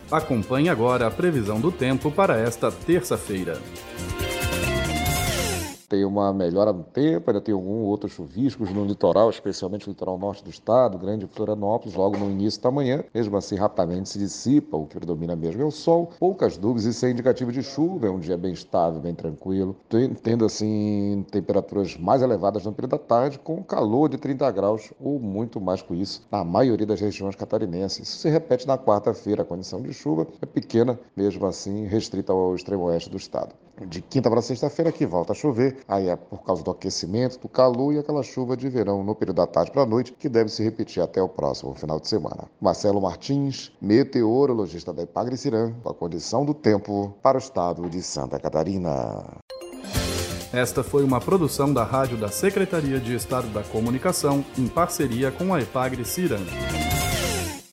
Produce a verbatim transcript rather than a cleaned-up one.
Acompanhe agora a previsão do tempo para esta terça-feira. Tem uma melhora no tempo, ainda tem algum outro chuviscos no litoral, especialmente no litoral norte do estado, Grande Florianópolis, logo no início da manhã. Mesmo assim, rapidamente se dissipa, o que predomina mesmo é o sol. Poucas nuvens e sem indicativo de chuva, é um dia bem estável, bem tranquilo. Tendo, assim, temperaturas mais elevadas no período da tarde, com calor de trinta graus ou muito mais que isso na maioria das regiões catarinenses. Isso se repete na quarta-feira, a condição de chuva é pequena, mesmo assim, restrita ao extremo oeste do estado. De quinta para sexta-feira que volta a chover, aí é por causa do aquecimento, do calor e aquela chuva de verão no período da tarde para a noite, que deve se repetir até o próximo final de semana. Marcelo Martins, meteorologista da Epagre-Cirã, com a condição do tempo para o estado de Santa Catarina. Esta foi uma produção da Rádio da Secretaria de Estado da Comunicação, em parceria com a Epagre-Cirã.